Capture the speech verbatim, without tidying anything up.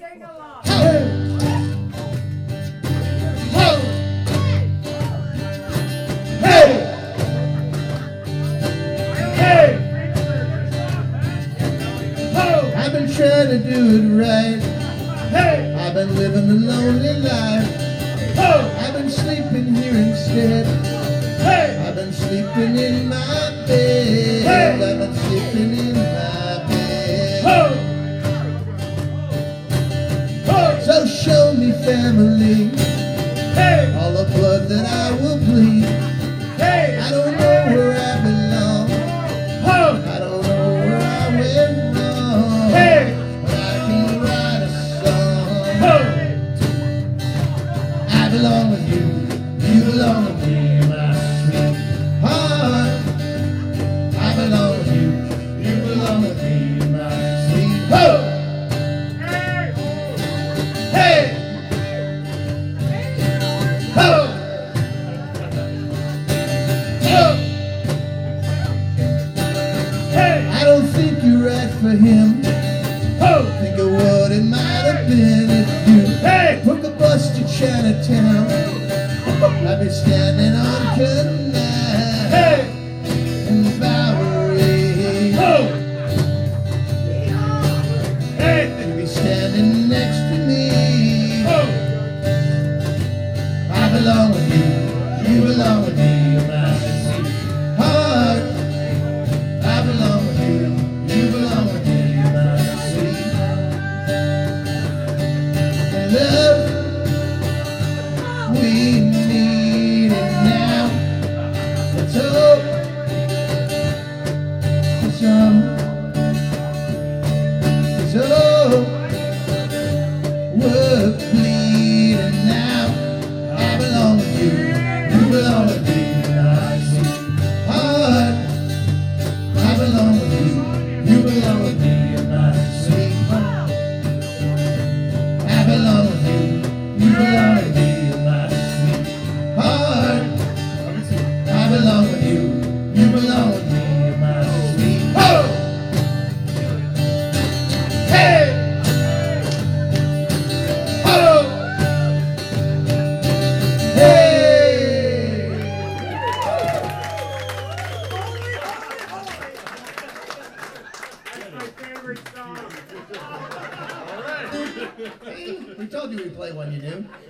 Sing along. Hey! Ho! Hey! Hey! Ho! I've been trying to do it right. Hey! I've been living a lonely life. Ho! I've been sleeping here instead. Hey! I've been sleeping in my bed. Hey! I've been sleeping in my bed. Ho! Ho! So show me family. Hey! All the blood that I will bleed. Hey! I don't know where I belong. Ho! I don't know where I went wrong. Hey! But I can write a song. Ho! I belong with you. You belong with me, my sweetheart. I belong with you. You belong with me, my sweet. Ho! Hey! Ho! Ho! Hey! I don't think you're right for him. Ho! Think of what it might have been if you hey! Took a bus to Chinatown. I'd be standing on Canal hey! In Bowery. Ho! Hey! You'd be standing next to me. Ho! I belong with you. You belong with me, my sweetheart. I belong with you. You belong with me, my sweetheart. Love, we need it now. Let's hope for some. Let's hope we're bleeding now. I belong with you. You belong with me, my sweetheart. I belong with you. You belong with me, my sweetheart. I belong with you. You belong with me, my sweetheart. I belong with you. You belong with me, my sweetheart. Hey! Ho! Hey! That's my favorite song. We told you we'd play one you knew.